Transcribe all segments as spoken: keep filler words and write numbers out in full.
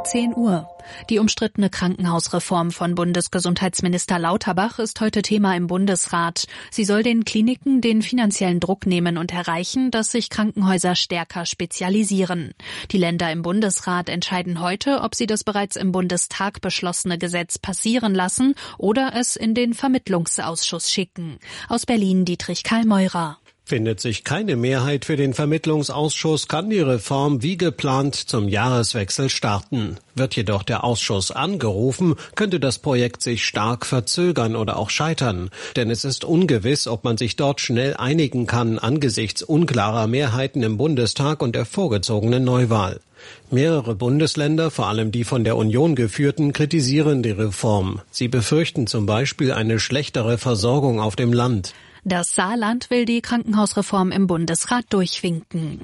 zehn Uhr. Die umstrittene Krankenhausreform von Bundesgesundheitsminister Lauterbach ist heute Thema im Bundesrat. Sie soll den Kliniken den finanziellen Druck nehmen und erreichen, dass sich Krankenhäuser stärker spezialisieren. Die Länder im Bundesrat entscheiden heute, ob sie das bereits im Bundestag beschlossene Gesetz passieren lassen oder es in den Vermittlungsausschuss schicken. Aus Berlin Dietrich Karl-Meurer. Findet sich keine Mehrheit für den Vermittlungsausschuss, kann die Reform wie geplant zum Jahreswechsel starten. Wird jedoch der Ausschuss angerufen, könnte das Projekt sich stark verzögern oder auch scheitern. Denn es ist ungewiss, ob man sich dort schnell einigen kann angesichts unklarer Mehrheiten im Bundestag und der vorgezogenen Neuwahl. Mehrere Bundesländer, vor allem die von der Union geführten, kritisieren die Reform. Sie befürchten zum Beispiel eine schlechtere Versorgung auf dem Land. Das Saarland will die Krankenhausreform im Bundesrat durchwinken.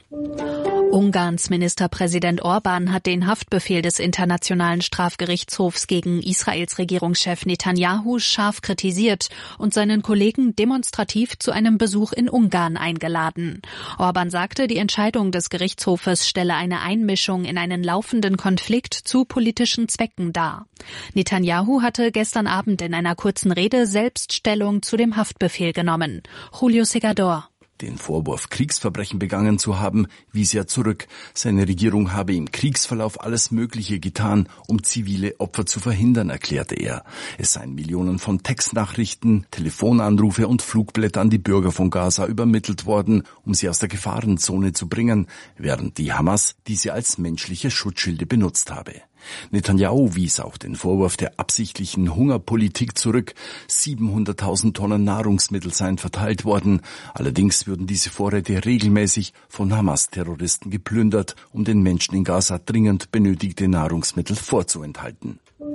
Ungarns Ministerpräsident Orban hat den Haftbefehl des Internationalen Strafgerichtshofs gegen Israels Regierungschef Netanyahu scharf kritisiert und seinen Kollegen demonstrativ zu einem Besuch in Ungarn eingeladen. Orban sagte, die Entscheidung des Gerichtshofes stelle eine Einmischung in einen laufenden Konflikt zu politischen Zwecken dar. Netanyahu hatte gestern Abend in einer kurzen Rede selbst Stellung zu dem Haftbefehl genommen. Julio Segador. Den Vorwurf, Kriegsverbrechen begangen zu haben, wies er zurück. Seine Regierung habe im Kriegsverlauf alles Mögliche getan, um zivile Opfer zu verhindern, erklärte er. Es seien Millionen von Textnachrichten, Telefonanrufe und Flugblätter an die Bürger von Gaza übermittelt worden, um sie aus der Gefahrenzone zu bringen, während die Hamas diese als menschliche Schutzschilde benutzt habe. Netanyahu wies auch den Vorwurf der absichtlichen Hungerpolitik zurück. siebenhunderttausend Tonnen Nahrungsmittel seien verteilt worden. Allerdings würden diese Vorräte regelmäßig von Hamas-Terroristen geplündert, um den Menschen in Gaza dringend benötigte Nahrungsmittel vorzuenthalten.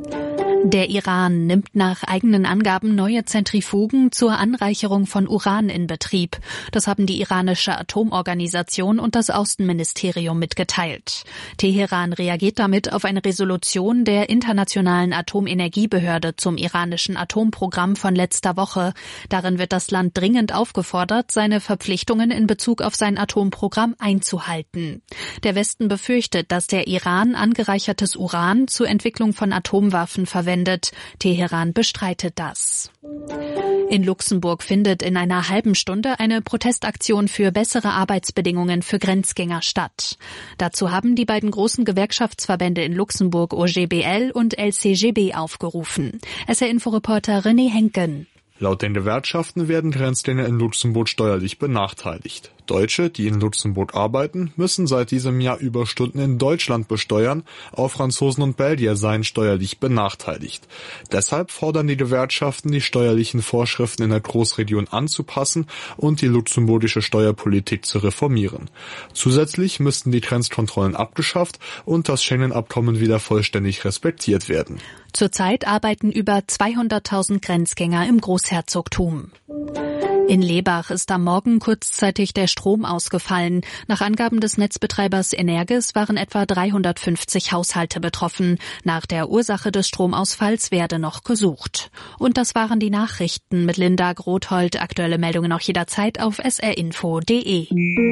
Der Iran nimmt nach eigenen Angaben neue Zentrifugen zur Anreicherung von Uran in Betrieb. Das haben die iranische Atomorganisation und das Außenministerium mitgeteilt. Teheran reagiert damit auf eine Resolution der Internationalen Atomenergiebehörde zum iranischen Atomprogramm von letzter Woche. Darin wird das Land dringend aufgefordert, seine Verpflichtungen in Bezug auf sein Atomprogramm einzuhalten. Der Westen befürchtet, dass der Iran angereichertes Uran zur Entwicklung von Atomwaffen verwendet. Teheran bestreitet das. In Luxemburg findet in einer halben Stunde eine Protestaktion für bessere Arbeitsbedingungen für Grenzgänger statt. Dazu haben die beiden großen Gewerkschaftsverbände in Luxemburg O G B L und L C G B aufgerufen. S R-Inforeporter René Henken. Laut den Gewerkschaften werden Grenzgänger in Luxemburg steuerlich benachteiligt. Deutsche, die in Luxemburg arbeiten, müssen seit diesem Jahr Überstunden in Deutschland besteuern. Auch Franzosen und Belgier seien steuerlich benachteiligt. Deshalb fordern die Gewerkschaften, die steuerlichen Vorschriften in der Großregion anzupassen und die luxemburgische Steuerpolitik zu reformieren. Zusätzlich müssten die Grenzkontrollen abgeschafft und das Schengen-Abkommen wieder vollständig respektiert werden. Zurzeit arbeiten über zweihunderttausend Grenzgänger im Großherzogtum. In Lebach ist am Morgen kurzzeitig der Strom ausgefallen. Nach Angaben des Netzbetreibers Energis waren etwa dreihundertfünfzig Haushalte betroffen. Nach der Ursache des Stromausfalls werde noch gesucht. Und das waren die Nachrichten mit Linda Grothold. Aktuelle Meldungen auch jederzeit auf s r info punkt d e.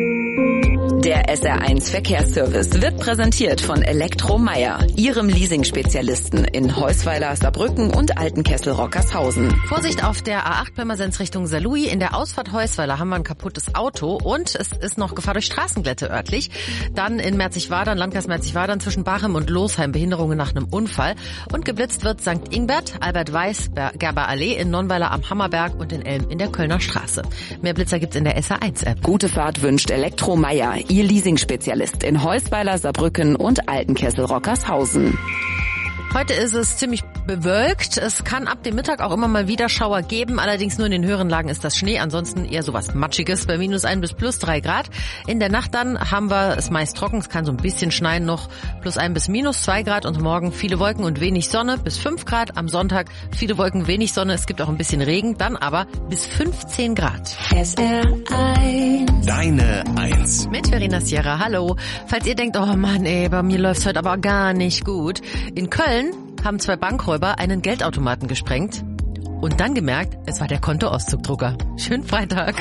Der S R eins Verkehrsservice wird präsentiert von Elektromeyer, Ihrem Leasing-Spezialisten in Heusweiler, Saarbrücken und Altenkessel-Rockershausen. Vorsicht auf der A acht Pirmasens Richtung Saarlouis. In der Ausfahrt Heusweiler haben wir ein kaputtes Auto und es ist noch Gefahr durch Straßenglätte örtlich. Dann in Merzig-Wadern, Landkreis Merzig-Wadern zwischen Bachem und Losheim Behinderungen nach einem Unfall. Und geblitzt wird Sankt Ingbert, Albert-Weiß-Gerber Allee in Nonnweiler am Hammerberg und in Elm in der Kölner Straße. Mehr Blitzer gibt's in der S R eins App. Gute Fahrt wünscht Elektromeyer, Ihr Leasing-Spezialist in Heusweiler, Saarbrücken und Altenkessel-Rockershausen. Heute ist es ziemlich bewölkt. Es kann ab dem Mittag auch immer mal wieder Schauer geben. Allerdings nur in den höheren Lagen ist das Schnee. Ansonsten eher sowas Matschiges bei minus ein bis plus drei Grad. In der Nacht dann haben wir es meist trocken. Es kann so ein bisschen schneien noch. Plus ein bis minus zwei Grad. Und morgen viele Wolken und wenig Sonne bis fünf Grad. Am Sonntag viele Wolken, wenig Sonne. Es gibt auch ein bisschen Regen. Dann aber bis fünfzehn Grad. S R eins. Deine Eins. Mit Verena Sierra. Hallo. Falls ihr denkt, oh Mann, ey, bei mir läuft's heute aber gar nicht gut. In Köln haben zwei Bankräuber einen Geldautomaten gesprengt und dann gemerkt, es war der Kontoauszugdrucker. Schönen Freitag.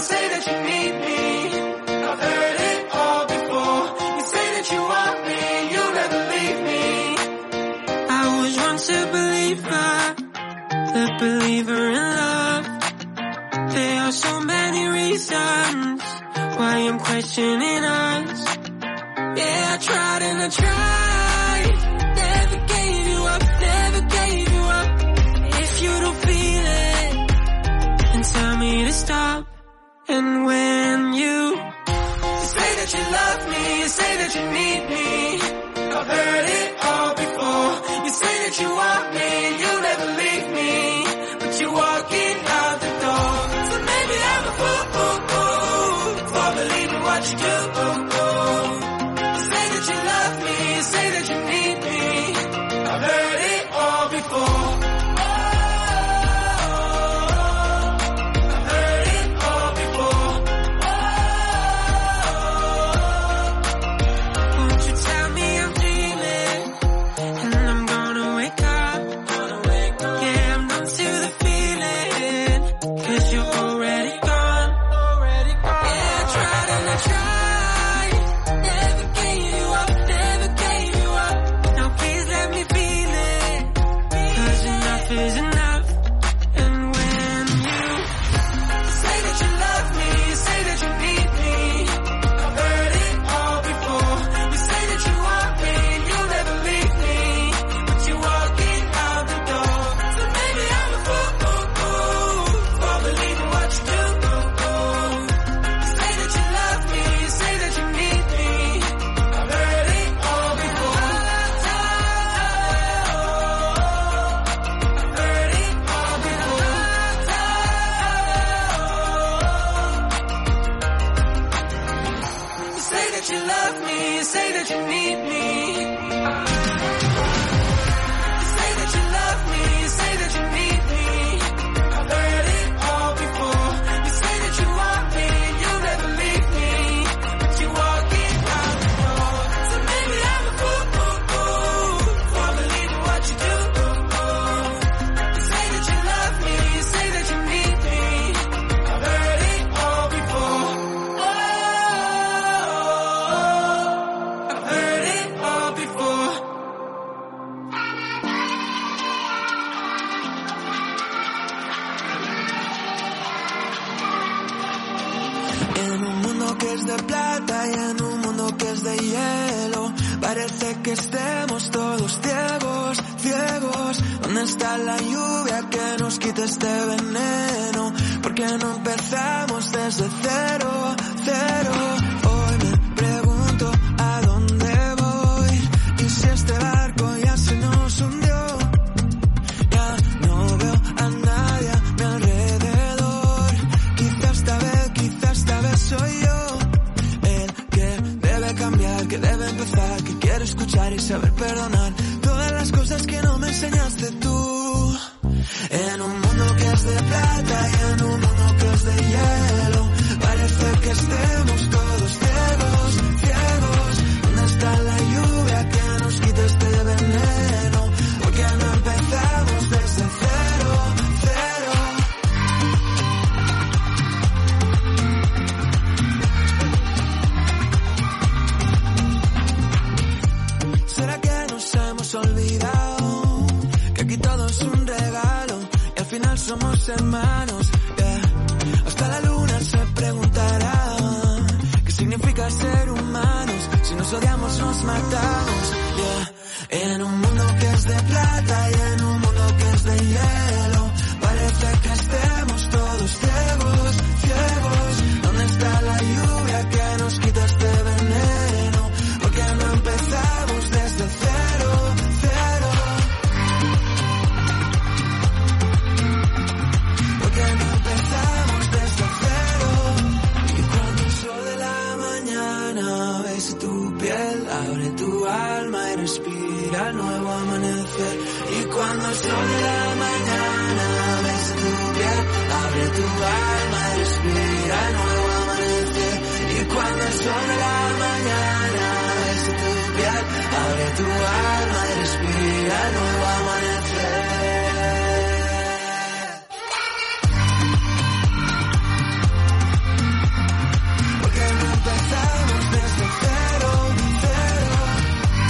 Say believer in love. There are so many reasons why I'm questioning us. Yeah, I tried and I tried. Never gave you up, never gave you up. If you don't feel it, then tell me to stop. And when you, you say that you love me, you say that you need me, I've heard it all before. You say that you want me and you'll never leave me, but you're walking out the door. So maybe I'm a fool for believing what you do. You say that you love me, you say that you need me, I've heard it all before.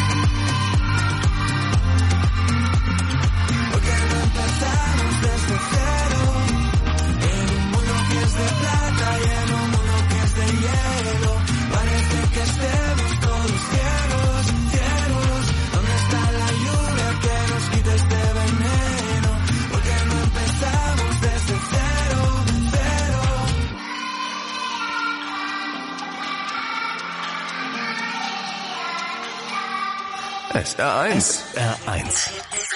Empezamos desde S R eins. S R eins.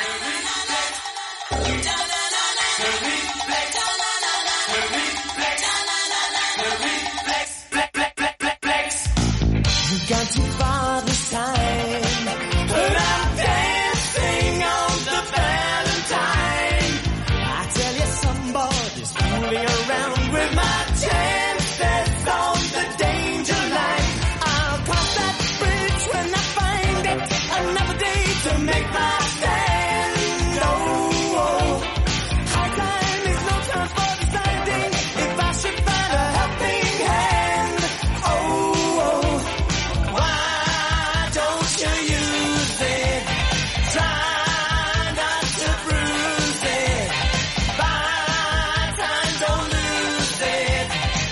Got too far this time, but I'm dancing on the Valentine. I tell you, somebody's fooling around with my chances on the danger line. I'll cross that bridge when I find it. Another day to make my stand. Oh, oh. High time is no time for deciding if I should find a helping hand. Oh, oh. Why don't you use it? Try not to bruise it. Buy time, don't lose it.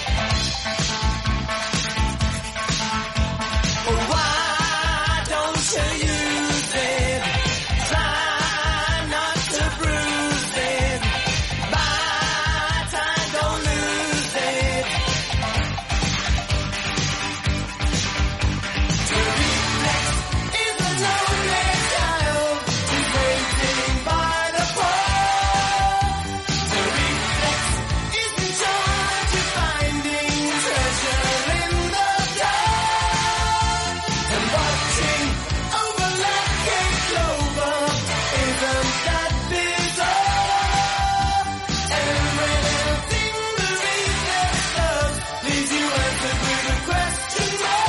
Why don't you use it? Try not to bruise it. Buy time, don't lose it. Is a lonely child who's waiting by the pole. The reflex is in charge of finding treasure in the dark. And watching over like a clover, isn't that bizarre? Everything the reflex does leaves you answered with a question mark.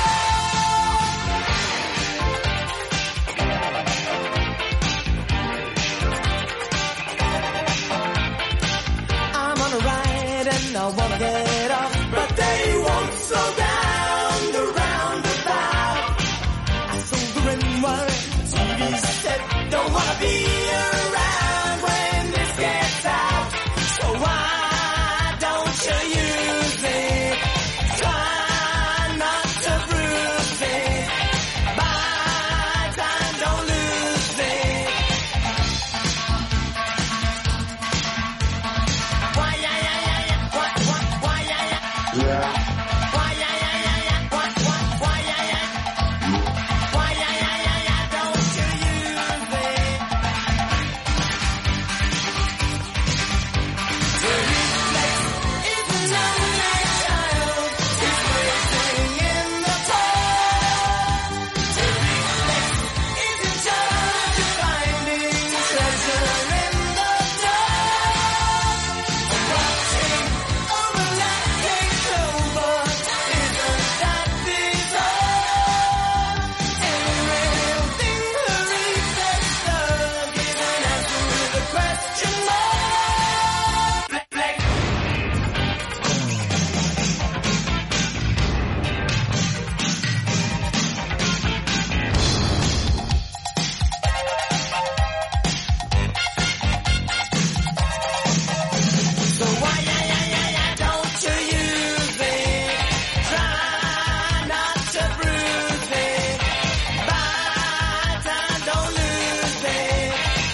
I'm on a ride and I wanna get off, but they won't slow down the roundabout. I sober worry, T V set, don't wanna be around when this gets out. So why don't you use it? Try not to bruise it. Buy time, don't lose it. Why, yeah, yeah, yeah, yeah. What, what, why, yeah, yeah. Why, yeah, yeah, yeah, yeah. What, what, why, yeah, yeah. Why, yeah, yeah, yeah, yeah. Don't you use it? The reflex is a lonely child who's waiting in the pole. The reflex is in charge of finding treasure in the dark. And watching over like a clover, isn't that bizarre? Everything the reflex does is an answer with a question mark. So why, yeah, yeah, yeah, yeah, don't you use it? Try not to bruise it. Buy time, don't lose it.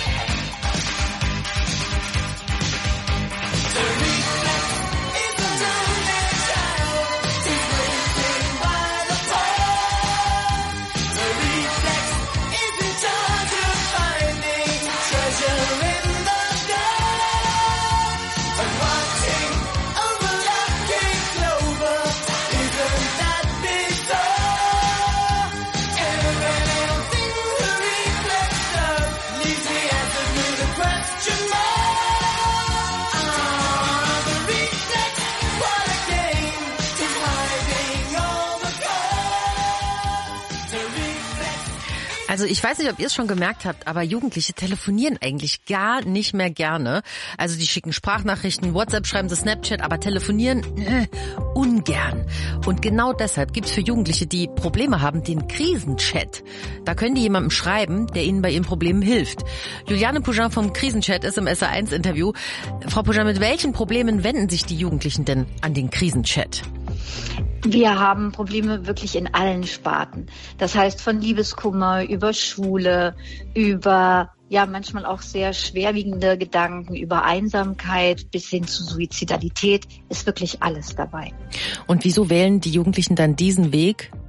The reflex is a lonely child who's waiting by the pole. The reflex is in charge of finding treasure in the dark. And watching over like a clover, isn't that bizarre? Everything the reflex does leaves me answered with a question mark. Ah, the reflex, what a game, is hiding all the cards. The reflex. Also ich weiß nicht, ob ihr es schon gemerkt habt, aber Jugendliche telefonieren eigentlich gar nicht mehr gerne. Also die schicken Sprachnachrichten, WhatsApp schreiben sie, Snapchat, aber telefonieren äh, ungern. Und genau deshalb gibt's für Jugendliche, die Probleme haben, den Krisenchat. Da können die jemandem schreiben, der ihnen bei ihren Problemen hilft. Juliane Pougin vom Krisenchat ist im S R eins Interview. Frau Pougin, mit welchen Problemen wenden sich die Jugendlichen denn an den Krisenchat? Wir haben Probleme wirklich in allen Sparten. Das heißt von Liebeskummer über Schule, über ja manchmal auch sehr schwerwiegende Gedanken, über Einsamkeit bis hin zu Suizidalität, ist wirklich alles dabei. Und wieso wählen die Jugendlichen dann diesen Weg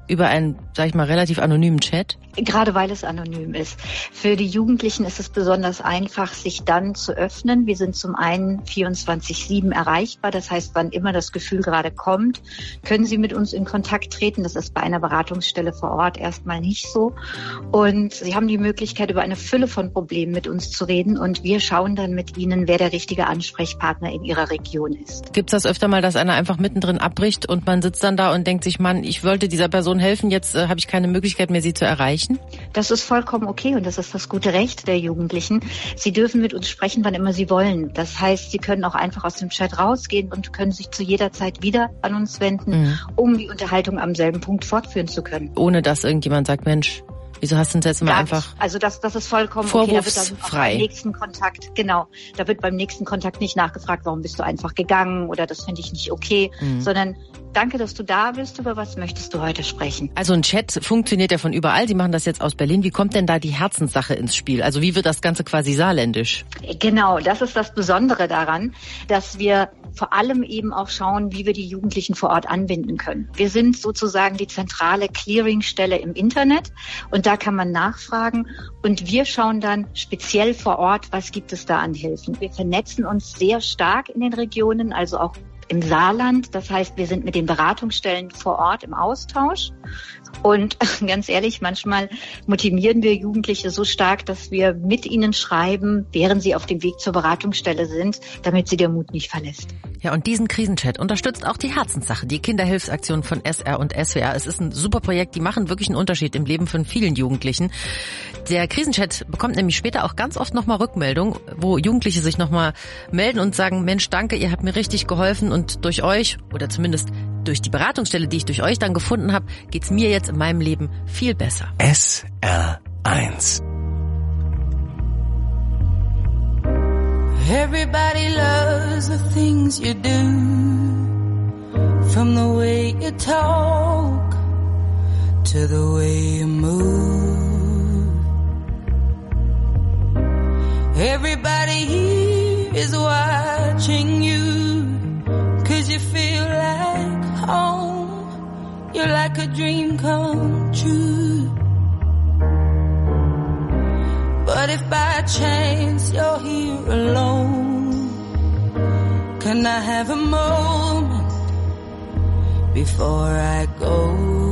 über einen, sag ich mal, relativ anonymen Chat? Gerade weil es anonym ist. Für die Jugendlichen ist es besonders einfach, sich dann zu öffnen. Wir sind zum einen vierundzwanzig sieben erreichbar. Das heißt, wann immer das Gefühl gerade kommt, können Sie mit uns in Kontakt treten. Das ist bei einer Beratungsstelle vor Ort erstmal nicht so. Und Sie haben die Möglichkeit, über eine Fülle von Problemen mit uns zu reden. Und wir schauen dann mit Ihnen, wer der richtige Ansprechpartner in Ihrer Region ist. Gibt es das öfter mal, dass einer einfach mittendrin abbricht und man sitzt dann da und denkt sich, Mann, ich wollte dieser Person helfen, jetzt äh, habe ich keine Möglichkeit mehr, sie zu erreichen? Das ist vollkommen okay und das ist das gute Recht der Jugendlichen. Sie dürfen mit uns sprechen, wann immer sie wollen. Das heißt, sie können auch einfach aus dem Chat rausgehen und können sich zu jeder Zeit wieder an uns wenden, mhm. um die Unterhaltung am selben Punkt fortführen zu können. Ohne dass irgendjemand sagt, Mensch, wieso hast du uns jetzt mal Gar einfach nicht. Also das, das ist vollkommen vorwurfsfrei. Okay. Da wird dann beim nächsten Kontakt, genau, da wird beim nächsten Kontakt nicht nachgefragt, warum bist du einfach gegangen oder das finde ich nicht okay, mhm. sondern danke, dass du da bist. Über was möchtest du heute sprechen? Also ein Chat funktioniert ja von überall. Sie machen das jetzt aus Berlin. Wie kommt denn da die Herzenssache ins Spiel? Also wie wird das Ganze quasi saarländisch? Genau, das ist das Besondere daran, dass wir vor allem eben auch schauen, wie wir die Jugendlichen vor Ort anbinden können. Wir sind sozusagen die zentrale Clearingstelle im Internet und da kann man nachfragen und wir schauen dann speziell vor Ort, was gibt es da an Hilfen. Wir vernetzen uns sehr stark in den Regionen, also auch im Saarland. Das heißt, wir sind mit den Beratungsstellen vor Ort im Austausch. Und ganz ehrlich, manchmal motivieren wir Jugendliche so stark, dass wir mit ihnen schreiben, während sie auf dem Weg zur Beratungsstelle sind, damit sie der Mut nicht verlässt. Ja, und diesen Krisenchat unterstützt auch die Herzenssache, die Kinderhilfsaktion von S R und S W R. Es ist ein super Projekt, die machen wirklich einen Unterschied im Leben von vielen Jugendlichen. Der Krisenchat bekommt nämlich später auch ganz oft nochmal Rückmeldung, wo Jugendliche sich nochmal melden und sagen, Mensch, danke, ihr habt mir richtig geholfen und durch euch oder zumindest durch die Beratungsstelle, die ich durch euch dann gefunden habe, geht's mir jetzt in meinem Leben viel besser. S R eins. Everybody loves the things you do, from the way you talk to the way you move. Everybody here is watching you, 'cause you feel like home. You're like a dream come true. But if by chance you're here alone, can I have a moment before I go?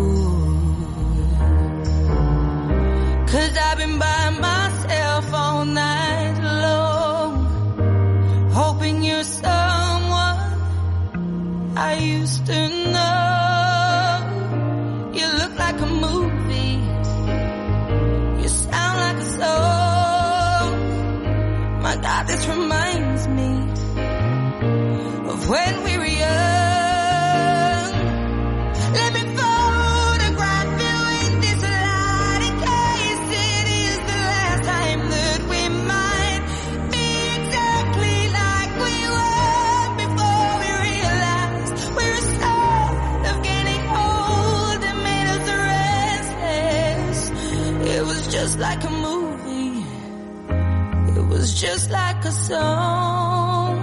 'Cause I've been by myself all night long, hoping you're someone I used to know. You look like a movie, you sound like a song. My God, this reminds me of when we were young. Let me photograph you in this light, in case it is the last time that we might be exactly like we were before we realized we're scared of getting old and made us restless. It was just like a movie, it was just like a song.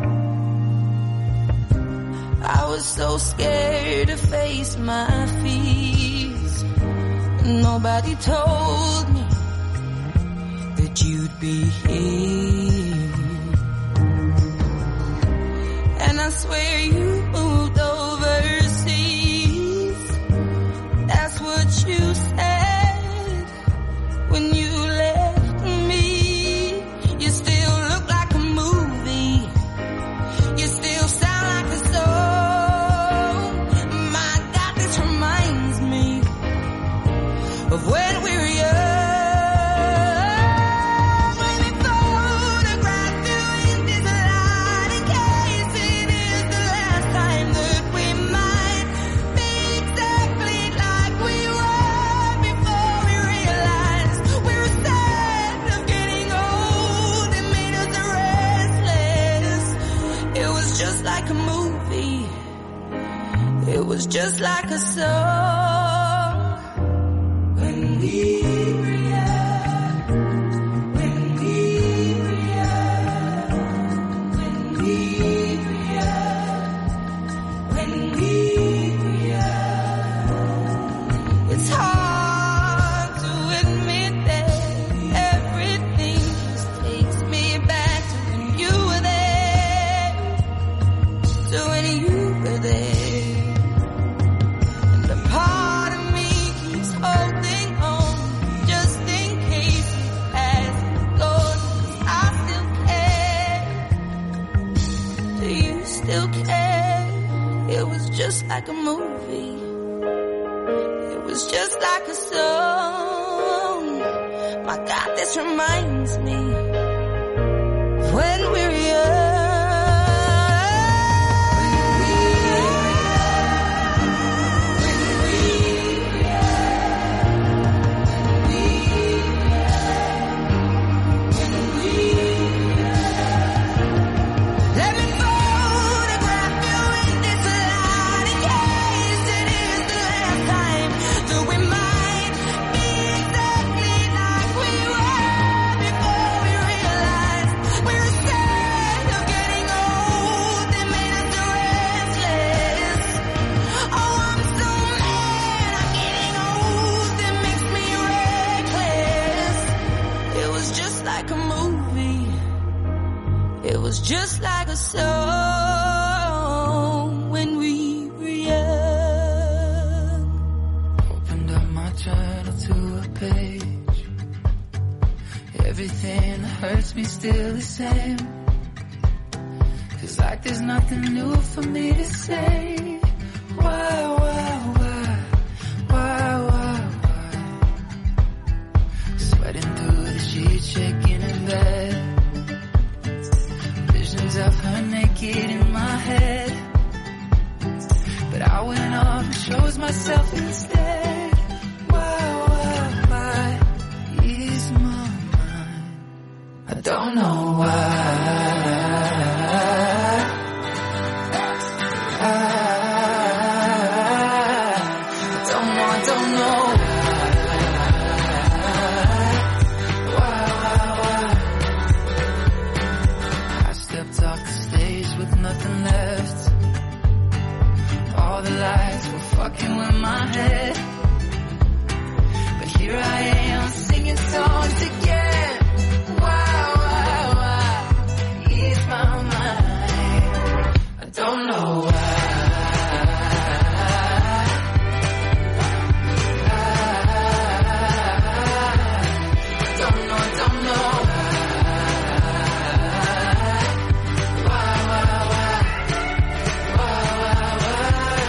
I was so scared to face my fears. Nobody told me that you'd be here. And I swear you moved overseas. That's what you said when you left me. You still look like a movie, you still sound like a song. My God, this reminds me of when we were young. Let me photograph you in this light, in case it is the last time that we might be exactly like we were before we realized we were sad of getting old and made us restless. It was just like a movie, it was just like a song. When we were young, when we were young, when we were young, when we were young. It's hard to admit that everything just takes me back to when you were there, to when you were there. And a part of me keeps holding on just in case it hasn't gone, 'cause I still care. Do you still care? It was just like a movie. It was just like a song. My God, this reminds me of when we were young. Let me photograph you in this light in case it is the last time. So we might be exactly like we were before we realized we were scared of getting old. They made us restless. Oh, I'm so mad I'm getting old. It makes me reckless. It was just like a movie. It was just like a song when we were young. Opened up my journal to a page. Everything that hurts me still the same. Feels like there's nothing new for me to say. Why, why, why, why, why, why? Sweating through the sheets, shaking in bed. Visions of her naked in my head. But I went off and chose myself instead. Why, why, why ease my mind? I don't know why. I don't know, I don't know why, why, why. I stepped off the stage with nothing left. All the lights were fucking with my head. But here I am singing songs again. Why, why, why ease my mind? I don't know why. I don't know, I don't know why, why, why, why, why, why.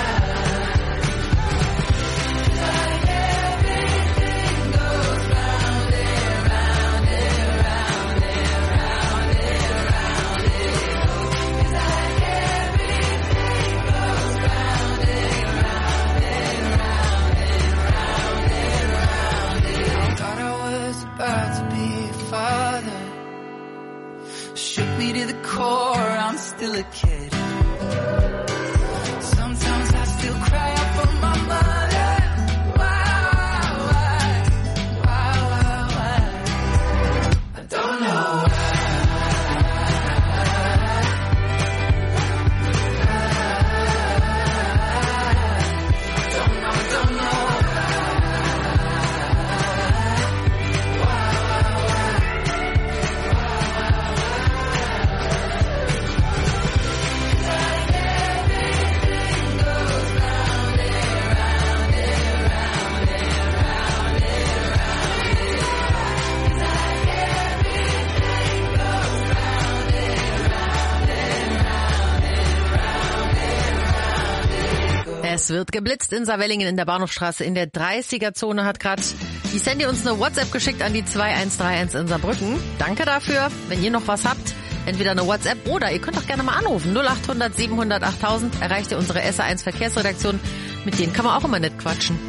Like everything goes round and round and round and round and round it goes. It's like everything goes round and round and round and round and round it. I thought I was about to be a father. Shook me to the core, I'm still a kid. Sometimes I still cry out for my mother. Why, why, why, why, why? I don't know why. I don't know, I don't know why, why, why. Es wird geblitzt in Saarwellingen in der Bahnhofstraße in der dreißiger-Zone. Hat gerade die Sandy uns eine WhatsApp geschickt an die zwei eins drei eins in Saarbrücken. Danke dafür. Wenn ihr noch was habt, entweder eine WhatsApp oder ihr könnt auch gerne mal anrufen. null acht hundert siebenhundert achttausend erreicht ihr unsere S R eins Verkehrsredaktion. Mit denen kann man auch immer nett quatschen.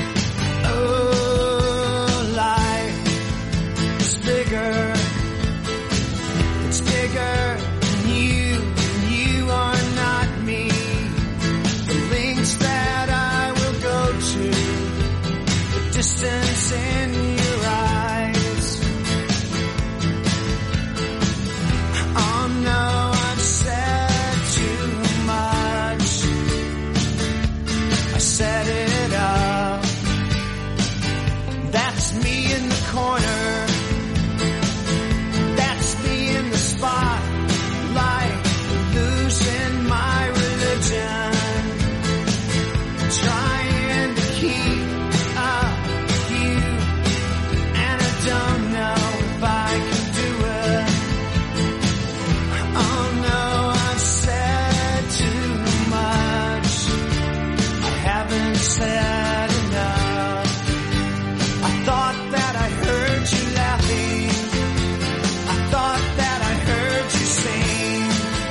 Oh, life is bigger. It's bigger than you, and you are not me. The links that I will go to, the distance in your eyes. Oh no, I've said too much. I set it up That's me in the corner. That's me in the spotlight, losing my religion, trying to keep up with you, and I don't know if I can do it. Oh no, I've said too much. I haven't said enough. I thought that I heard you laughing. I thought that I heard you sing.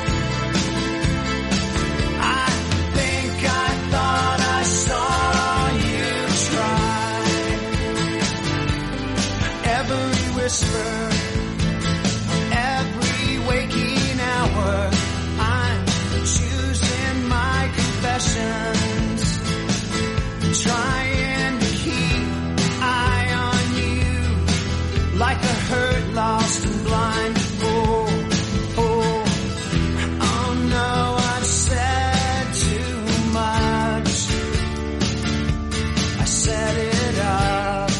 I think I thought I saw you try. Every whisper, every waking hour, I'm choosing my confessions, trying to keep eye on you, like a hurt, lost and blind. Oh, oh, oh no, I've said too much. I set it up.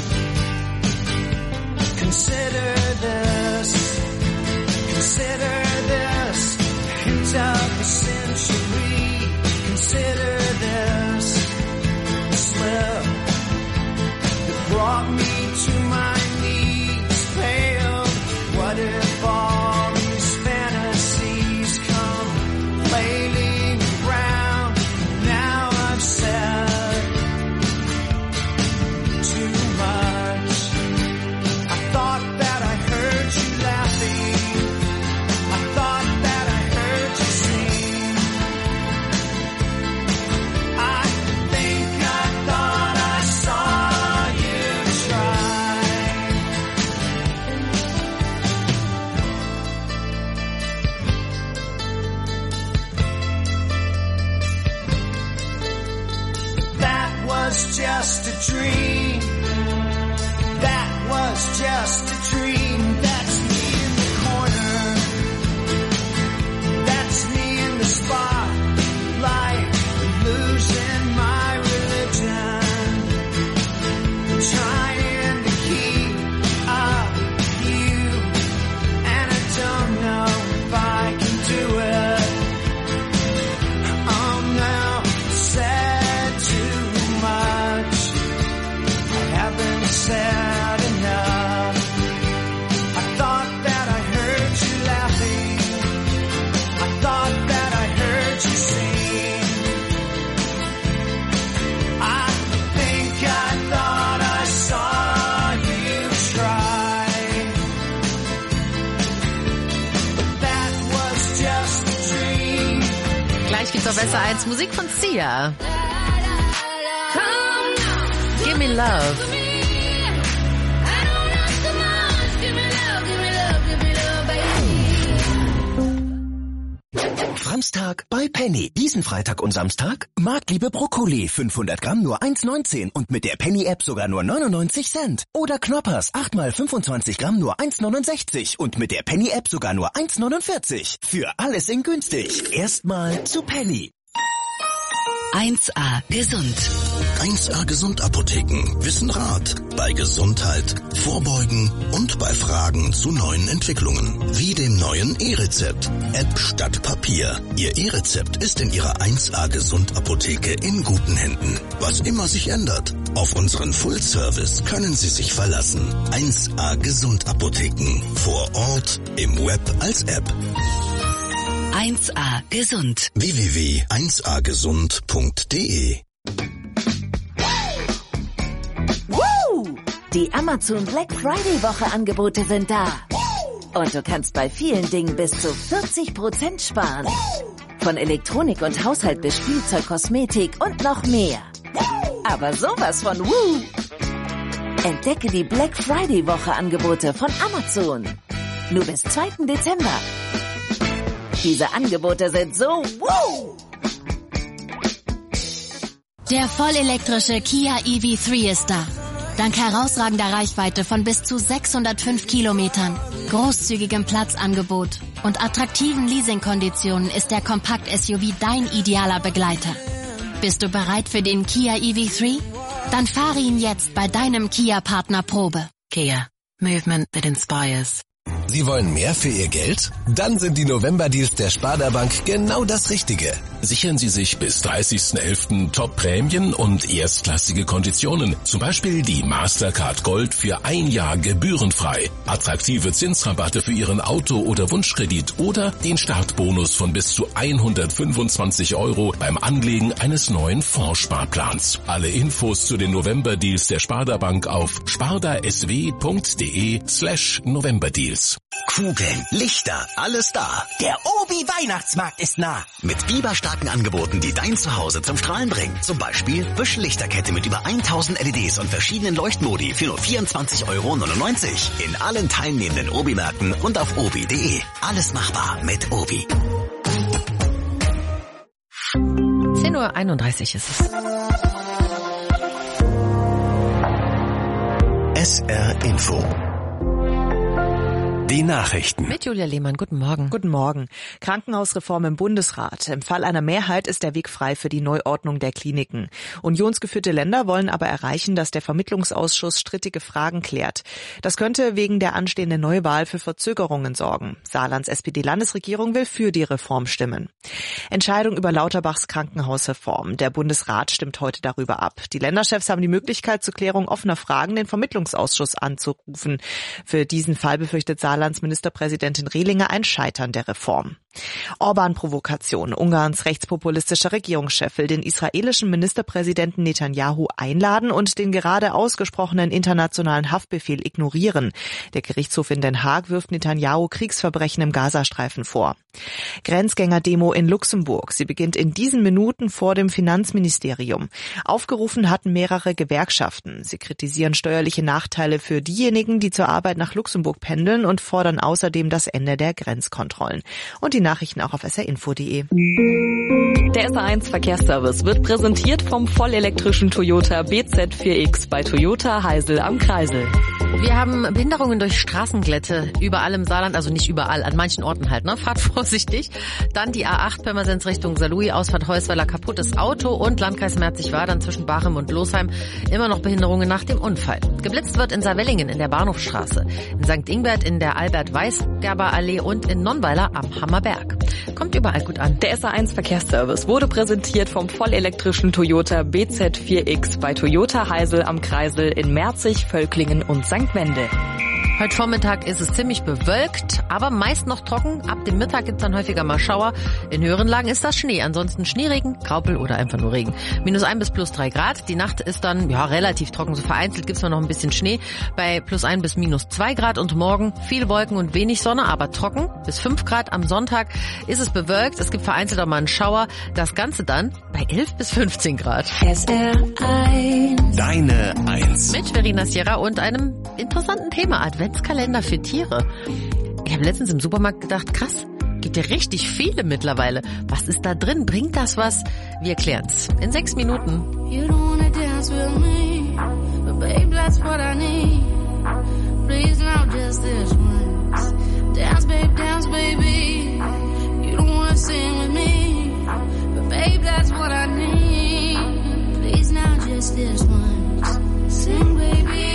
Consider this, consider this, the hint of a century. Consider this, the slip that brought me to my knees, pale. What if all these fantasies come flailing around? Now I've said too much. I thought that I heard you laughing. I thought that I heard you sing. I think I thought I saw you try. That was just a dream. That was just a dream. That's me in the corner. That's me in the spotlight, losing my religion, trying to keep up with you, and I don't know if I can do it. Oh no, said too much. I haven't said enough. I thought that I heard you laughing. I thought that I heard you sing. I think I thought I saw you try. But that was just a dream. Gleich gibt's auf S R eins Musik von Sia. Give me love. Samstag bei Penny. Diesen Freitag und Samstag Marktliebe Brokkoli. fünfhundert Gramm nur eins neunzehn und mit der Penny-App sogar nur neunundneunzig Cent. Oder Knoppers acht mal fünfundzwanzig Gramm nur eins neunundsechzig und mit der Penny-App sogar nur eins neunundvierzig. Für alles in günstig. Erstmal zu Penny. eins A Gesund. eins A Gesund Apotheken wissen Rat bei Gesundheit, Vorbeugen und bei Fragen zu neuen Entwicklungen, wie dem neuen E-Rezept. App statt Papier. Ihr E-Rezept ist in Ihrer eins A Gesund Apotheke in guten Händen. Was immer sich ändert, auf unseren Full-Service können Sie sich verlassen. eins A Gesund Apotheken. Vor Ort, im Web als App. eins A Gesund. w w w punkt eins a gesund punkt de. Die Amazon Black Friday Woche Angebote sind da. Und du kannst bei vielen Dingen bis zu vierzig Prozent sparen. Von Elektronik und Haushalt bis Spielzeug, Kosmetik und noch mehr. Aber sowas von Woo! Entdecke die Black Friday Woche Angebote von Amazon. Nur bis zweiten Dezember. Diese Angebote sind so Woo! Der vollelektrische Kia E V drei ist da. Dank herausragender Reichweite von bis zu sechshundertfünf Kilometern, großzügigem Platzangebot und attraktiven Leasingkonditionen ist der Kompakt-S U V dein idealer Begleiter. Bist du bereit für den Kia E V drei? Dann fahre ihn jetzt bei deinem Kia-Partner Probe. Kia. Movement that inspires. Sie wollen mehr für Ihr Geld? Dann sind die November-Deals der Sparda Bank genau das Richtige. Sichern Sie sich bis dreißigsten elften Top-Prämien und erstklassige Konditionen. Zum Beispiel die Mastercard Gold für ein Jahr gebührenfrei. Attraktive Zinsrabatte für Ihren Auto- oder Wunschkredit oder den Startbonus von bis zu hundertfünfundzwanzig Euro beim Anlegen eines neuen Fondssparplans. Alle Infos zu den November-Deals der Sparda Bank auf spardasw.de slash Novemberdeals. Kugeln, Lichter, alles da. Der Obi-Weihnachtsmarkt ist nah. Mit biberstarken Angeboten, die dein Zuhause zum Strahlen bringen. Zum Beispiel Büschellichterkette mit über tausend L E Ds und verschiedenen Leuchtmodi für nur vierundzwanzig Euro neunundneunzig. In allen teilnehmenden Obi-Märkten und auf obi punkt de. Alles machbar mit Obi. zehn Uhr einunddreißig ist es. S R Info. Die Nachrichten. Mit Julia Lehmann, guten Morgen. Guten Morgen. Krankenhausreform im Bundesrat. Im Fall einer Mehrheit ist der Weg frei für die Neuordnung der Kliniken. Unionsgeführte Länder wollen aber erreichen, dass der Vermittlungsausschuss strittige Fragen klärt. Das könnte wegen der anstehenden Neuwahl für Verzögerungen sorgen. Saarlands S P D-Landesregierung will für die Reform stimmen. Entscheidung über Lauterbachs Krankenhausreform. Der Bundesrat stimmt heute darüber ab. Die Länderchefs haben die Möglichkeit, zur Klärung offener Fragen den Vermittlungsausschuss anzurufen. Für diesen Fall befürchtet Saarland Ministerpräsidentin Rehlinger ein Scheitern der Reform. Orban-Provokation. Ungarns rechtspopulistischer Regierungschef will den israelischen Ministerpräsidenten Netanyahu einladen und den gerade ausgesprochenen internationalen Haftbefehl ignorieren. Der Gerichtshof in Den Haag wirft Netanyahu Kriegsverbrechen im Gazastreifen vor. Grenzgänger-Demo in Luxemburg. Sie beginnt in diesen Minuten vor dem Finanzministerium. Aufgerufen hatten mehrere Gewerkschaften. Sie kritisieren steuerliche Nachteile für diejenigen, die zur Arbeit nach Luxemburg pendeln und fordern außerdem das Ende der Grenzkontrollen. Und die Nachrichten auch auf s r info punkt de. Der S R eins Verkehrsservice wird präsentiert vom vollelektrischen Toyota B Z vier X bei Toyota Heisel am Kreisel. Wir haben Behinderungen durch Straßenglätte überall im Saarland, also nicht überall, an manchen Orten halt, ne? Fahrt vorsichtig. Dann die A acht Pirmasens Richtung Saarlouis, Ausfahrt Heusweiler, kaputtes Auto und Landkreis Merzig-Wadern zwischen Bachem und Losheim immer noch Behinderungen nach dem Unfall. Geblitzt wird in Saarwellingen in der Bahnhofstraße, in Sankt Ingbert in der Albert-Weiß-Gerber-Allee und in Nonnweiler am Hammerberg. Kommt überall gut an. Der S R eins Verkehrsservice wurde präsentiert vom vollelektrischen Toyota B Z vier X bei Toyota Heisel am Kreisel in Merzig, Völklingen und Sankt Wende. Heute Vormittag ist es ziemlich bewölkt, aber meist noch trocken. Ab dem Mittag gibt's dann häufiger mal Schauer. In höheren Lagen ist das Schnee, ansonsten Schneeregen, Graupel oder einfach nur Regen. Minus ein bis plus drei Grad. Die Nacht ist dann ja relativ trocken, so vereinzelt gibt's mal noch ein bisschen Schnee. Bei plus ein bis minus zwei Grad und morgen viel Wolken und wenig Sonne, aber trocken. Bis fünf Grad am Sonntag ist es bewölkt. Es gibt vereinzelt auch mal einen Schauer. Das Ganze dann bei elf bis fünfzehn Grad. S R eins. Deine Eins. Mit Verena Sierra und einem interessanten Thema, Adventskalender für Tiere. Ich habe letztens im Supermarkt gedacht, krass, gibt ja richtig viele mittlerweile. Was ist da drin? Bringt das was? Wir klären's in sechs Minuten. You don't wanna dance with me, but babe, that's what I need. Please now just this once. Dance, babe, dance, baby. You don't wanna sing with me, but babe, that's what I need. Please now just this once. Sing, baby.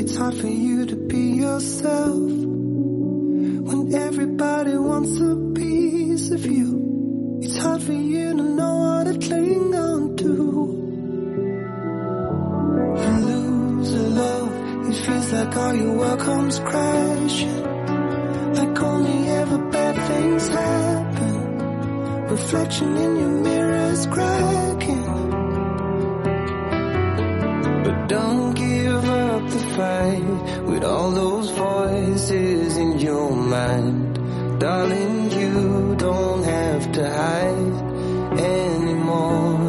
It's hard for you to be yourself when everybody wants a piece of you. It's hard for you to know what to cling on to. You lose a love, it feels like all your work comes crashing. Like only ever bad things happen. Reflection in your mirror is cracking. But don't give up the fight with all those voices in your mind. Darling, you don't have to hide anymore.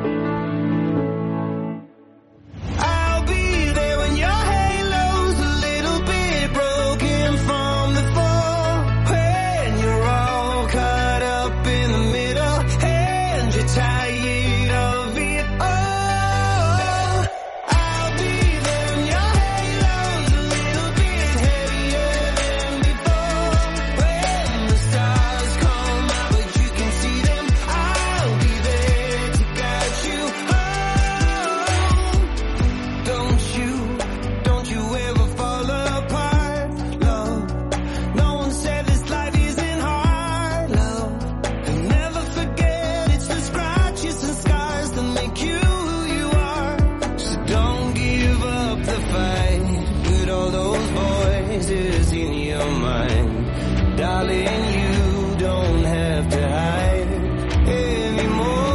I'll be there when your halo's a little bit broken from the fall. When you're all caught up in the middle and you're tired of it all. I'll be there when your halo's a little bit heavier than before. When the stars come out but you can see them, I'll be there to guide you home. Don't you, don't you ever fall apart, love. No one said this life isn't hard, love. And never forget it's the scratches and scars that make you who you are. So don't give up the fight with all those voices in your mind. Darling, you don't have to hide anymore.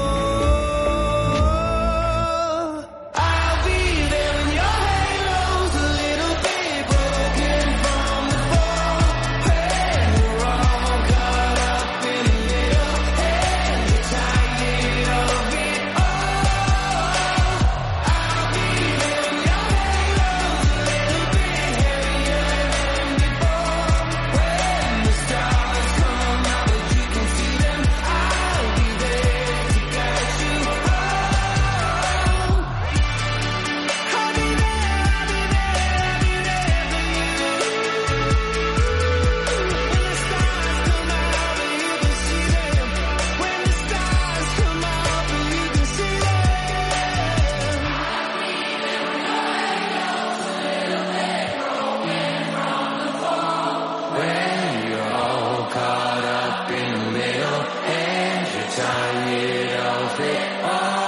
I'll be there when your halo's a little bit broken from the fall. When you're all caught up in the middle and you're tired of it all. I'll be there when your halo's a little bit heavier than before. When the stars come out but you can see them, I'll be there to guide you home. I'll be there, I'll be there, I'll be there for you. When the stars come out but you can see them. When the stars come out but you can see them. When you're all caught up in the middle and you're tired of it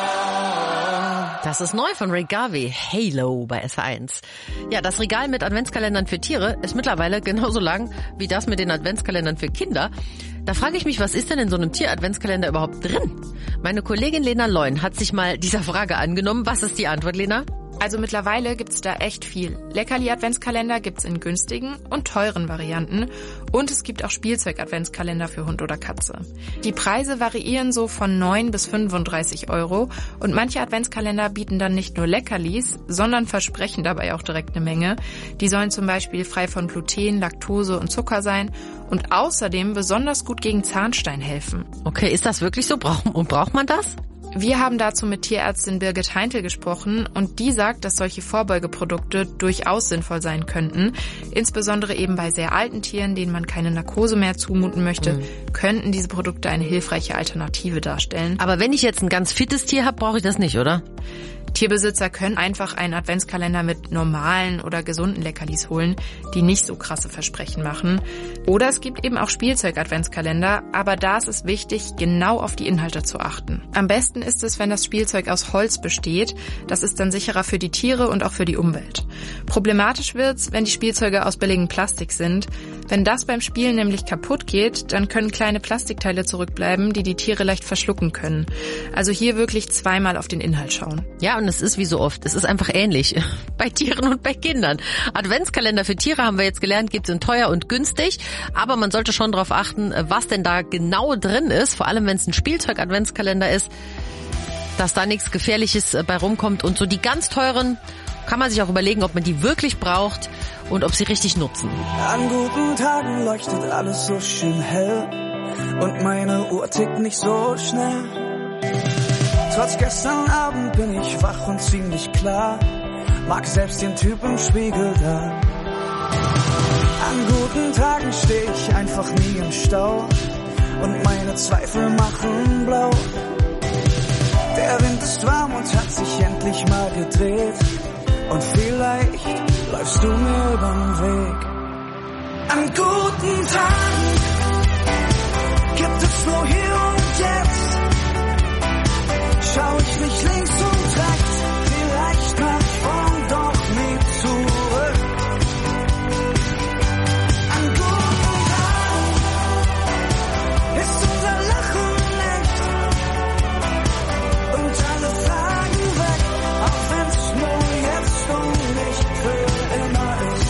all. Das ist neu von Rick Garvey, Halo bei S W R eins. Ja, das Regal mit Adventskalendern für Tiere ist mittlerweile genauso lang wie das mit den Adventskalendern für Kinder. Da frage ich mich, was ist denn in so einem Tier-Adventskalender überhaupt drin? Meine Kollegin Lena Leun hat sich mal dieser Frage angenommen. Was ist die Antwort, Lena? Also mittlerweile gibt's da echt viel. Leckerli-Adventskalender gibt's in günstigen und teuren Varianten und es gibt auch Spielzeug-Adventskalender für Hund oder Katze. Die Preise variieren so von neun bis fünfunddreißig Euro und manche Adventskalender bieten dann nicht nur Leckerlis, sondern versprechen dabei auch direkt eine Menge. Die sollen zum Beispiel frei von Gluten, Laktose und Zucker sein und außerdem besonders gut gegen Zahnstein helfen. Okay, ist das wirklich so? Braucht, und braucht man das? Wir haben dazu mit Tierärztin Birgit Heintel gesprochen und die sagt, dass solche Vorbeugeprodukte durchaus sinnvoll sein könnten. Insbesondere eben bei sehr alten Tieren, denen man keine Narkose mehr zumuten möchte, mhm. könnten diese Produkte eine hilfreiche Alternative darstellen. Aber wenn ich jetzt ein ganz fittes Tier habe, brauche ich das nicht, oder? Tierbesitzer können einfach einen Adventskalender mit normalen oder gesunden Leckerlis holen, die nicht so krasse Versprechen machen. Oder es gibt eben auch Spielzeug-Adventskalender, aber da ist es wichtig, genau auf die Inhalte zu achten. Am besten ist es, wenn das Spielzeug aus Holz besteht. Das ist dann sicherer für die Tiere und auch für die Umwelt. Problematisch wird's, wenn die Spielzeuge aus billigem Plastik sind. Wenn das beim Spielen nämlich kaputt geht, dann können kleine Plastikteile zurückbleiben, die die Tiere leicht verschlucken können. Also hier wirklich zweimal auf den Inhalt schauen. Ja, und es ist wie so oft, es ist einfach ähnlich bei Tieren und bei Kindern. Adventskalender für Tiere, haben wir jetzt gelernt, gibt es in teuer und günstig, aber man sollte schon darauf achten, was denn da genau drin ist, vor allem wenn es ein Spielzeug-Adventskalender ist, dass da nichts Gefährliches bei rumkommt und so die ganz teuren kann man sich auch überlegen, ob man die wirklich braucht und ob sie richtig nutzen. An guten Tagen leuchtet alles so schön hell und meine Uhr tickt nicht so schnell. Trotz gestern Abend bin ich wach und ziemlich klar, mag selbst den Typ im Spiegel da. An guten Tagen steh ich einfach nie im Stau und meine Zweifel machen blau. Der Wind ist warm und hat sich endlich mal gedreht und vielleicht bleibst du mir überm Weg. An guten Tagen gibt es nur hier und jetzt. Schau ich nicht links und rechts, vielleicht nach vorn, doch nie zurück. An guten Tagen ist unser Lachen echt und alle Fragen weg, auch wenn's nur jetzt und nicht für immer ist.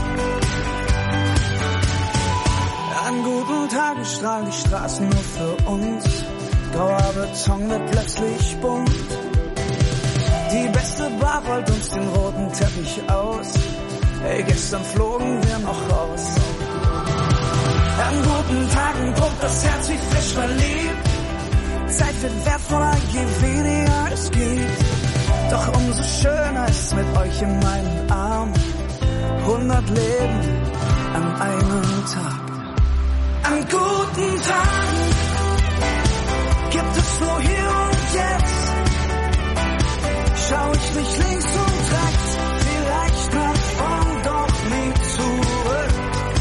An guten Tagen strahlen die Straßen nur für uns. Grauer Beton wird plötzlich bunt. Die beste Bar rollt uns den roten Teppich aus. Ey, gestern flogen wir noch raus. An guten Tagen pumpt das Herz wie frisch verliebt. Zeit wird wertvoller, je weniger es gibt. Doch umso schöner ist mit euch in meinen Armen. Hundert Leben an einem Tag. An guten Tagen gibt es nur hier und jetzt. Schau ich nicht links und rechts, vielleicht nach vorn, doch nie zurück.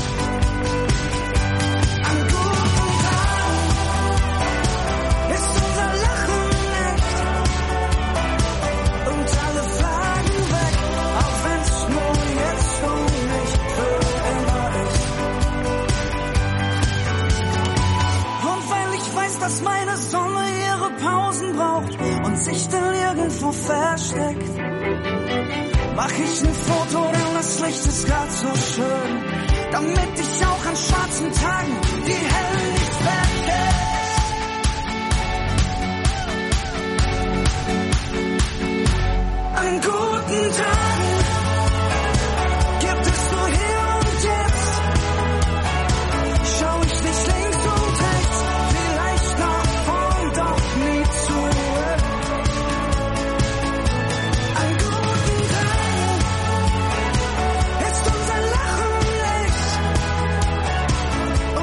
An guten Tagen ist unser Lachen echt und alle Fragen weg, auch wenn's nur jetzt und nicht für immer ist. Und weil ich weiß, dass meine Sonne ihre Pausen braucht und sich dann irgendwo versteckt, mach ich ein Foto, denn das Licht ist grad so schön, damit ich auch an schwarzen Tagen die hellen nicht vergesse. An guten Tagen gibt es nur hier und jetzt. Schau ich nicht links und rechts, vielleicht nach vorn, doch nie zurück. An guten Tagen ist unser Lachen echt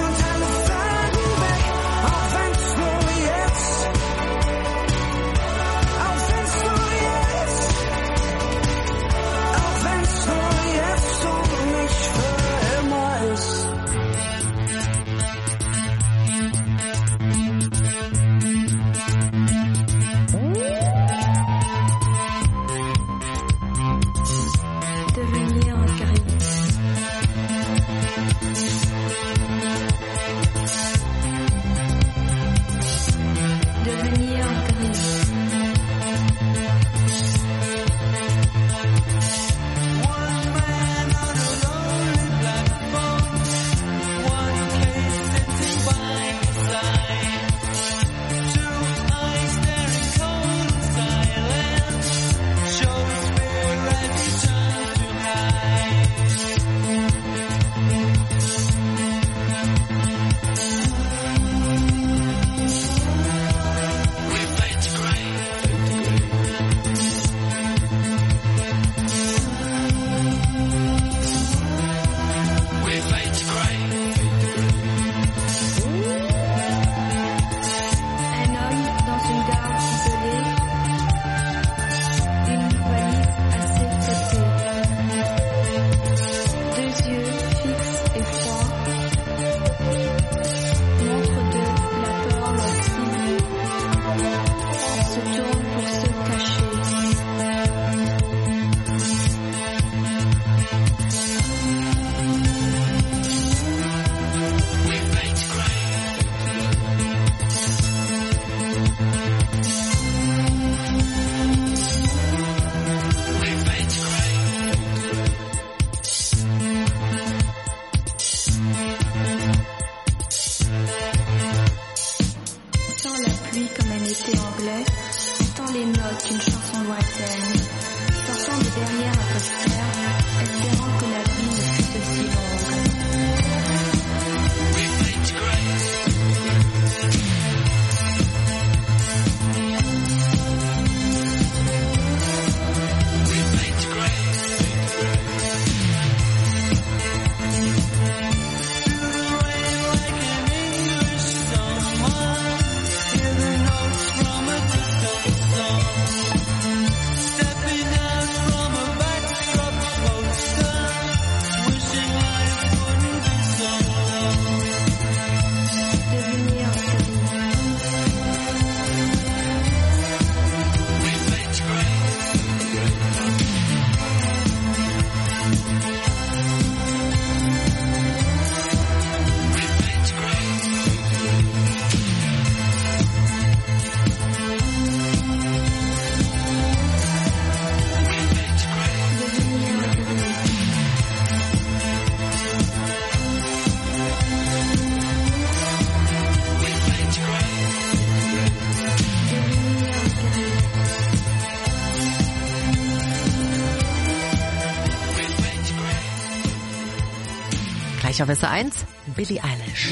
Gleich auf S R eins, Billie Eilish.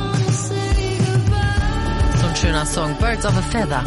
So ein schöner Song, Birds of a Feather.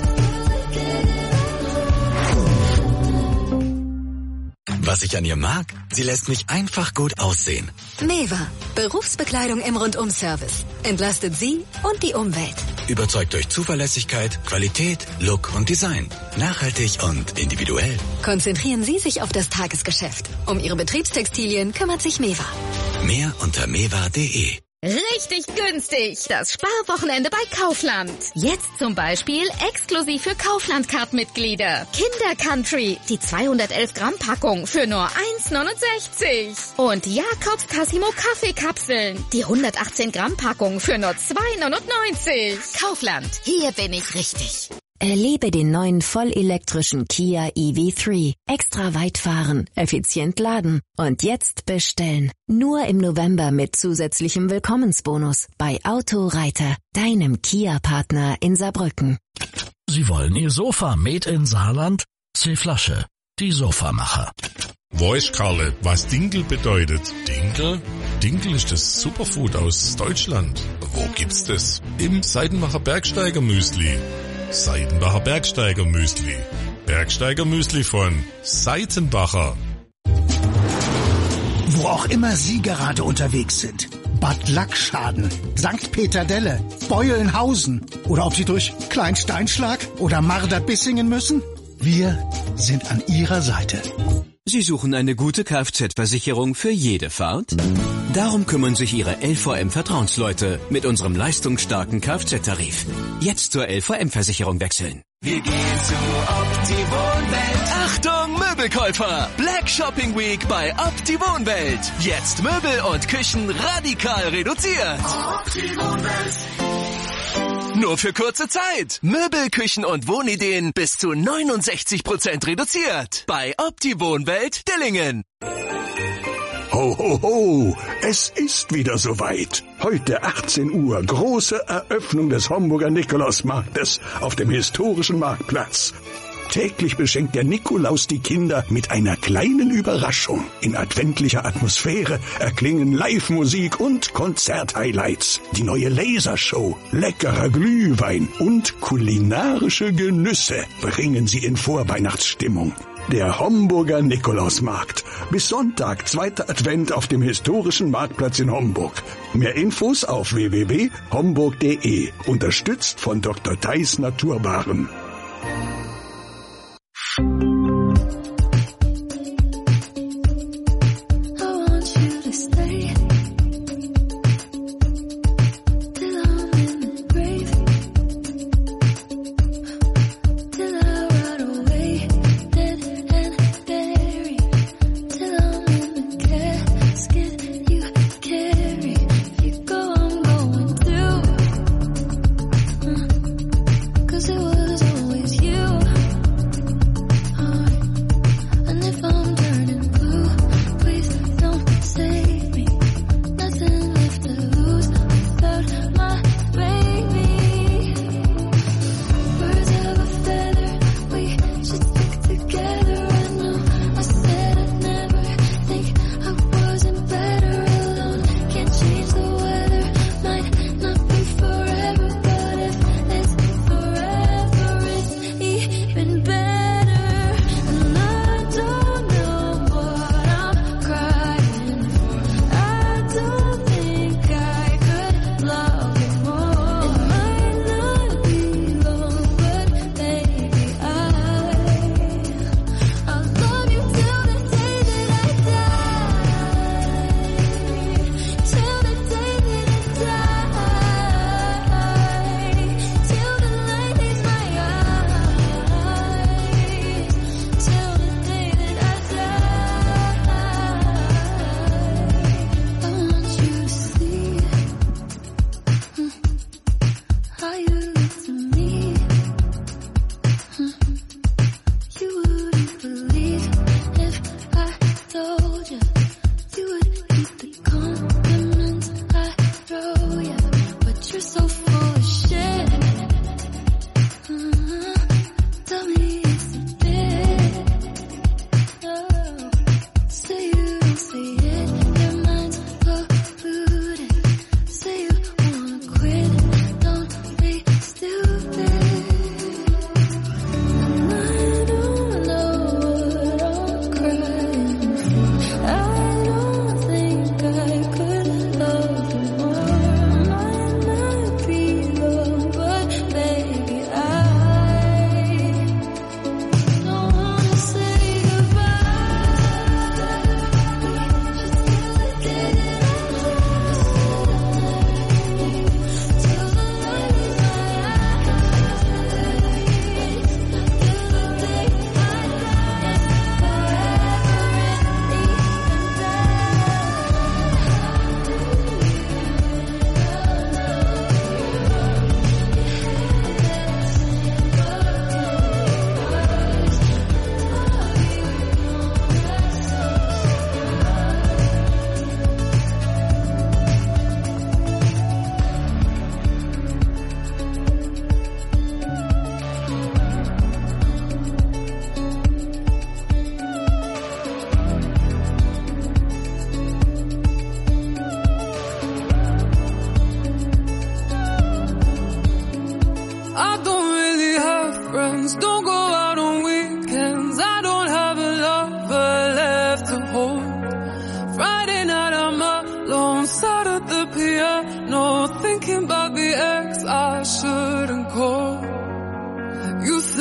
Was ich an ihr mag? Sie lässt mich einfach gut aussehen. Meva, Berufsbekleidung im Rundum-Service. Entlastet Sie und die Umwelt. Überzeugt durch Zuverlässigkeit, Qualität, Look und Design. Nachhaltig und individuell. Konzentrieren Sie sich auf das Tagesgeschäft. Um Ihre Betriebstextilien kümmert sich Meva. Mehr unter meva punkt de. Richtig günstig. Das Sparwochenende bei Kaufland. Jetzt zum Beispiel exklusiv für Kaufland-Card-Mitglieder. Kinder Country, die zweihundertelf Gramm Packung für nur eins neunundsechzig. Und Jakobs Tassimo Kaffeekapseln, die hundertachtzehn Gramm Packung für nur zwei neunundneunzig. Kaufland, hier bin ich richtig. Erlebe den neuen vollelektrischen Kia E V drei. Extra weit fahren, effizient laden und jetzt bestellen. Nur im November mit zusätzlichem Willkommensbonus bei Autoreiter, deinem Kia-Partner in Saarbrücken. Sie wollen Ihr Sofa made in Saarland? C-Flasche, die Sofamacher. Weiß Karle, was Dinkel bedeutet? Dinkel? Dinkel ist das Superfood aus Deutschland. Wo gibt's das? Im Seidenbacher Bergsteiger Müsli. Seidenbacher Bergsteiger Müsli. Bergsteiger Müsli von Seitenbacher. Wo auch immer Sie gerade unterwegs sind. Bad Lackschaden, Sankt Peter-Delle, Beulenhausen oder ob Sie durch Kleinsteinschlag oder Marder-Bissingen müssen. Wir sind an Ihrer Seite. Sie suchen eine gute Kfz-Versicherung für jede Fahrt? Darum kümmern sich Ihre L V M-Vertrauensleute mit unserem leistungsstarken Kfz-Tarif. Jetzt zur L V M-Versicherung wechseln. Wir gehen zu Opti-Wohnwelt. Achtung, Möbelkäufer! Black Shopping Week bei Opti-Wohnwelt. Jetzt Möbel und Küchen radikal reduziert. Opti-Wohnwelt. Nur für kurze Zeit. Möbel, Küchen und Wohnideen bis zu neunundsechzig Prozent reduziert. Bei Opti-Wohnwelt Dillingen. Ho, ho, ho! Es ist wieder soweit. Heute achtzehn Uhr, große Eröffnung des Homburger Nikolausmarktes auf dem historischen Marktplatz. Täglich beschenkt der Nikolaus die Kinder mit einer kleinen Überraschung. In adventlicher Atmosphäre erklingen Live-Musik und Konzert-Highlights. Die neue Lasershow, leckerer Glühwein und kulinarische Genüsse bringen sie in Vorweihnachtsstimmung. Der Homburger Nikolausmarkt. Bis Sonntag, zweiter Advent auf dem historischen Marktplatz in Homburg. Mehr Infos auf w w w punkt homburg punkt de. Unterstützt von Doktor Theis Naturwaren. Cause it was always you.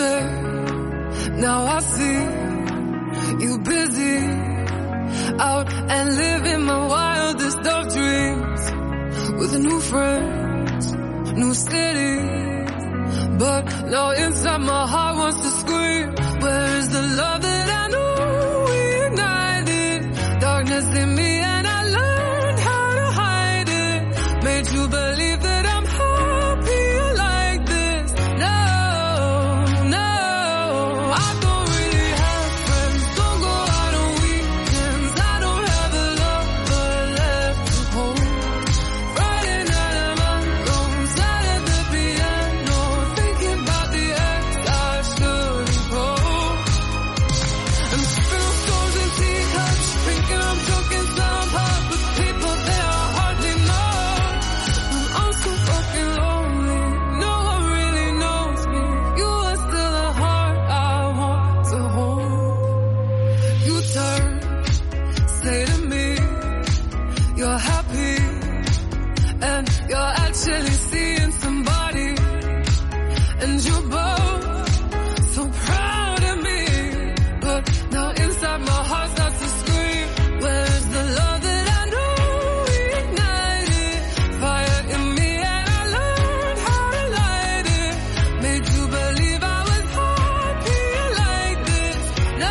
there. Now I see you busy out and living my wildest of dreams with new friends, new cities. But now inside my heart wants to scream, where is the love that I knew we ignited? Darkness in me and I learned how to hide it. Made you believe that I'm happy like this. No, no, I don't really have friends. Don't go out on weekends. I don't have a lover left to hold. Friday night I'm alone, sat at the piano, thinking about the ex I shouldn't hold. I'm spilling stones in teacups, thinking I'm drunk in some pub with people that I hardly know. I'm so fucking lonely, no one really knows me. You are still a heart I want to hold. You turn, say to me, you're happy, and you're actually seeing somebody, and you're both so proud of me. But now inside my heart starts to scream, where's the love that I knew we ignited? Fire in me and I learned how to light it. Made you believe I was happy like this.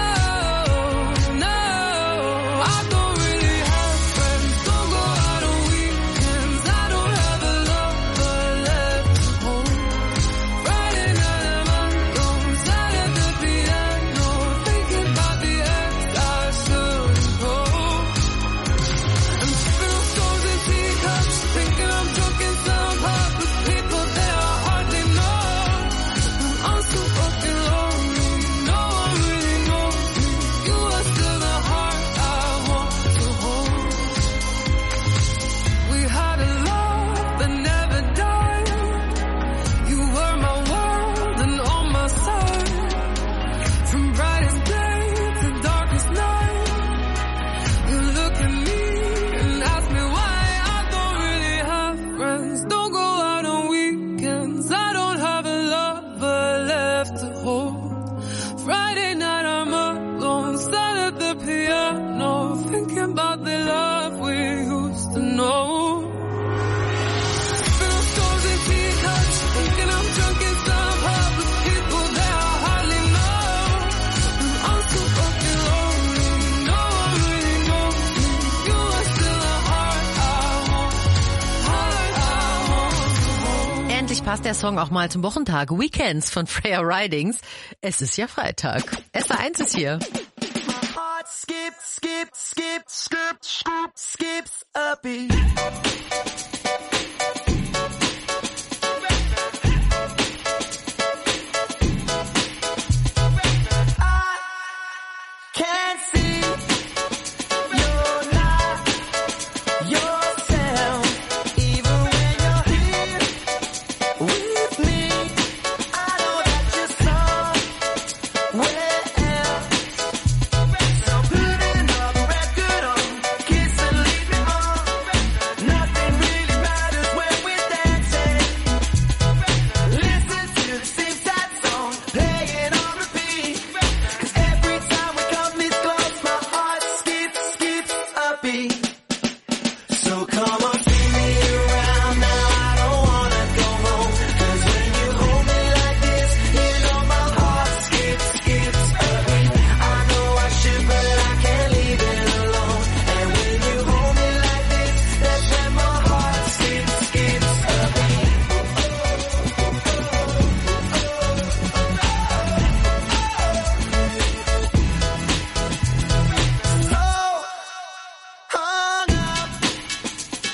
No, no, I don't really have friends. Don't go out on weekends. I don't have a lover left to hold. Friday night I'm alone, sat at the piano, thinking about the ex I shouldn't hold. I'm spilling stones in teacups, thinking I'm drunk in some pub with people that I hardly know. I'm so fucking lonely, no one really knows me. You are still the heart I want to hold. We had a love that never died. You were my world and on my side. From brightest day to darkest night. You look at me and ask me why I don't really have friends. Don't go out on weekends. I don't have a lover left to hold. Friday night I'm alone, sat at the piano, thinking about the love we used to know. Spilling stones in teacups, thinking I'm drunk in some pub with people that I hardly know. I'm so fucking lonely, no one really knows me. You are still a heart I want, heart I want to hold. Endlich passt der Song auch mal zum Wochentag. Weekends von Freya Ridings. Es ist ja Freitag. S R eins ist hier. Heart skip, skip, skip, skip, skip, skips a beat. I can't see you're not yourself, even when you're here with me. I know that you're somewhere else. So put another record on, kiss and leave me on. Nothing really matters when we're dancing. Listen to the same sad song, playing on repeat. 'Cause every time we come this close, my heart skips, skips a beat. So come on, spin me around now, I don't wanna go home. 'Cause when you hold me like this, you know my heart skips, skips a beat. I know I should, but I can't leave it alone. And when you hold me like this, that's when my heart skips, skips a beat. So hung up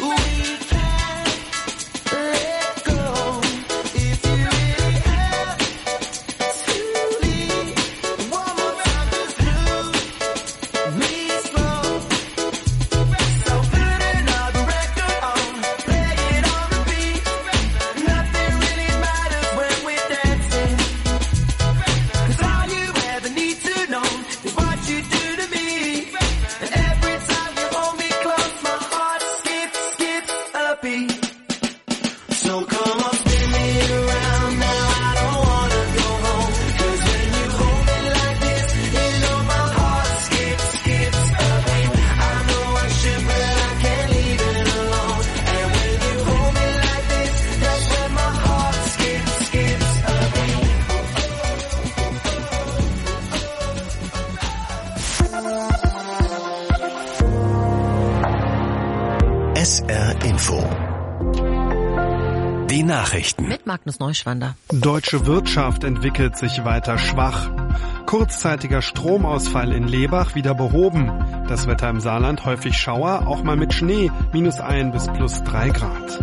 R Info. Die Nachrichten. Mit Magnus Neuschwander. Deutsche Wirtschaft entwickelt sich weiter schwach. Kurzzeitiger Stromausfall in Lebach wieder behoben. Das Wetter im Saarland häufig Schauer, auch mal mit Schnee, minus ein bis plus drei Grad.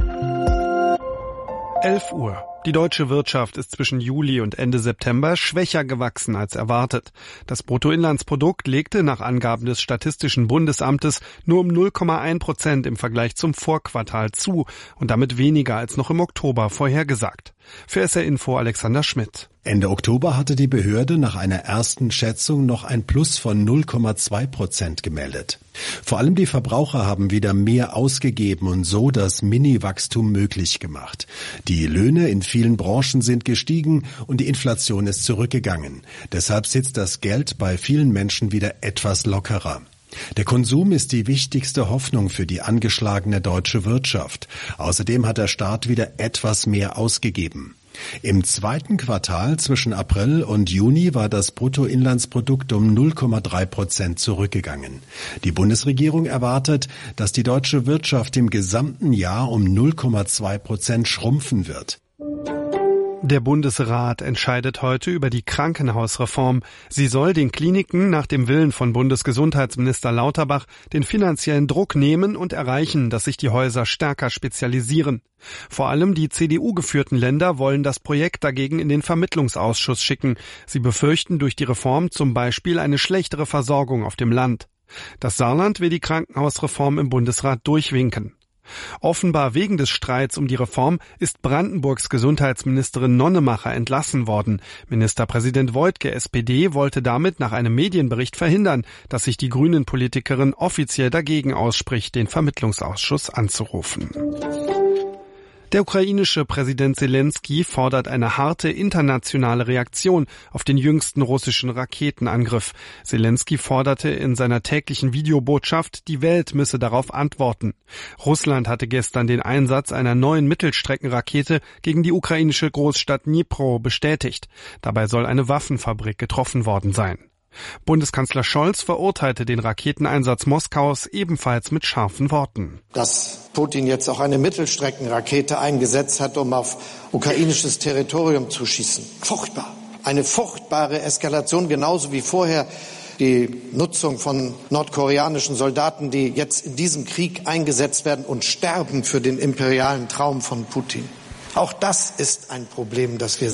elf Uhr. Die deutsche Wirtschaft ist zwischen Juli und Ende September schwächer gewachsen als erwartet. Das Bruttoinlandsprodukt legte nach Angaben des Statistischen Bundesamtes nur um null Komma eins Prozent im Vergleich zum Vorquartal zu und damit weniger als noch im Oktober vorhergesagt. Für S R Info Alexander Schmidt. Ende Oktober hatte die Behörde nach einer ersten Schätzung noch ein Plus von null Komma zwei Prozent gemeldet. Vor allem die Verbraucher haben wieder mehr ausgegeben und so das Mini-Wachstum möglich gemacht. Die Löhne in vielen Branchen sind gestiegen und die Inflation ist zurückgegangen. Deshalb sitzt das Geld bei vielen Menschen wieder etwas lockerer. Der Konsum ist die wichtigste Hoffnung für die angeschlagene deutsche Wirtschaft. Außerdem hat der Staat wieder etwas mehr ausgegeben. Im zweiten Quartal zwischen April und Juni war das Bruttoinlandsprodukt um null Komma drei Prozent zurückgegangen. Die Bundesregierung erwartet, dass die deutsche Wirtschaft im gesamten Jahr um null Komma zwei Prozent schrumpfen wird. Der Bundesrat entscheidet heute über die Krankenhausreform. Sie soll den Kliniken nach dem Willen von Bundesgesundheitsminister Lauterbach den finanziellen Druck nehmen und erreichen, dass sich die Häuser stärker spezialisieren. Vor allem die C D U-geführten Länder wollen das Projekt dagegen in den Vermittlungsausschuss schicken. Sie befürchten durch die Reform zum Beispiel eine schlechtere Versorgung auf dem Land. Das Saarland will die Krankenhausreform im Bundesrat durchwinken. Offenbar wegen des Streits um die Reform ist Brandenburgs Gesundheitsministerin Nonnemacher entlassen worden. Ministerpräsident Woidke, S P D, wollte damit nach einem Medienbericht verhindern, dass sich die Grünen-Politikerin offiziell dagegen ausspricht, den Vermittlungsausschuss anzurufen. Der ukrainische Präsident Zelensky fordert eine harte internationale Reaktion auf den jüngsten russischen Raketenangriff. Zelensky forderte in seiner täglichen Videobotschaft, die Welt müsse darauf antworten. Russland hatte gestern den Einsatz einer neuen Mittelstreckenrakete gegen die ukrainische Großstadt Dnipro bestätigt. Dabei soll eine Waffenfabrik getroffen worden sein. Bundeskanzler Scholz verurteilte den Raketeneinsatz Moskaus ebenfalls mit scharfen Worten. Dass Putin jetzt auch eine Mittelstreckenrakete eingesetzt hat, um auf ukrainisches Territorium zu schießen. Furchtbar. Eine furchtbare Eskalation, genauso wie vorher die Nutzung von nordkoreanischen Soldaten, die jetzt in diesem Krieg eingesetzt werden und sterben für den imperialen Traum von Putin. Auch das ist ein Problem, das wir